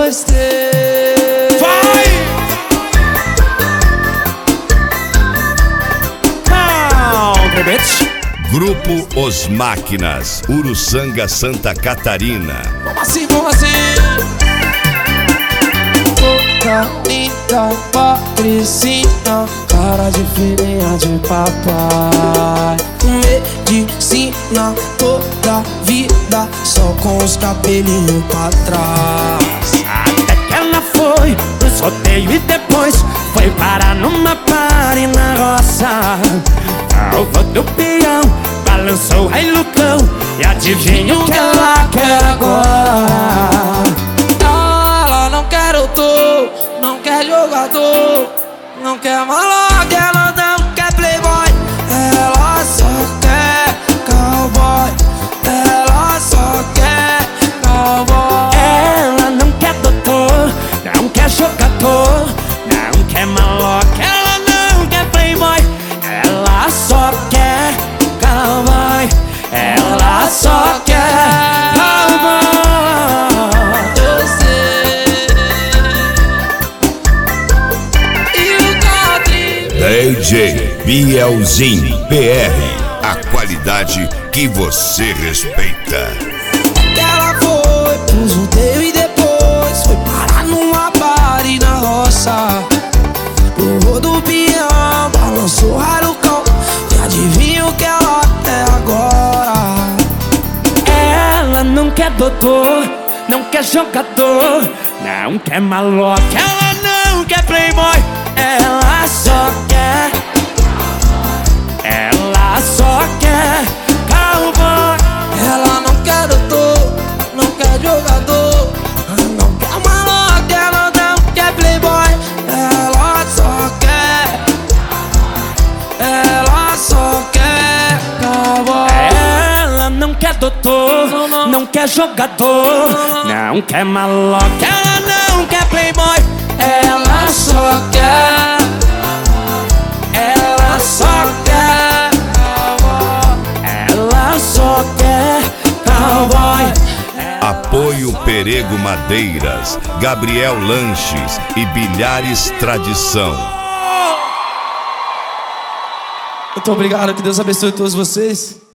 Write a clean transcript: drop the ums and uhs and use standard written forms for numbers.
gostei. Vai! Country Bitch. Grupo Os Máquinas, Uruçanga, Santa Catarina. Vamos assim, vamos assim. Toda linda patricinha, cara de filhinha de papai. Medicina toda vida, só com os cabelinhos pra trás. Até que ela foi pro sorteio e depois foi parar numa party na roça. O vô do peão balançou o Lucão e adivinha o que ela quer agora? Ela não quer doutor, não quer jogador, não quer maloca, ela não quer playboy. Ela só quer cowboy, ela só quer cowboy. Ela não quer doutor, não quer jogador, não quer maloca, ela não quer playboy. Ela só quer cowboy, ela só quer cowboy. Eu sei. E o Country DJ Bielzinho PR, a qualidade que você respeita. que ela foi pro sorteio e depois foi parar numa party na roça. O rodopião balançou o Lucão e adivinha o que ela quer agora? Ela não quer doutor, não quer jogador, não quer maloca, ela não quer playboy. Ela só quer cowboy. Ela não quer doutor, não quer jogador, não quer maloca, ela não quer playboy. Ela só quer cowboy. Ela não quer doutor, não quer jogador, não quer maloca, ela não quer playboy. Ela só quer cowboy. Ela só quer cowboy. Apoio Perego Madeiras, Gabriel Lanches e Bilhares Tradição. Muito obrigado, que Deus abençoe todos vocês.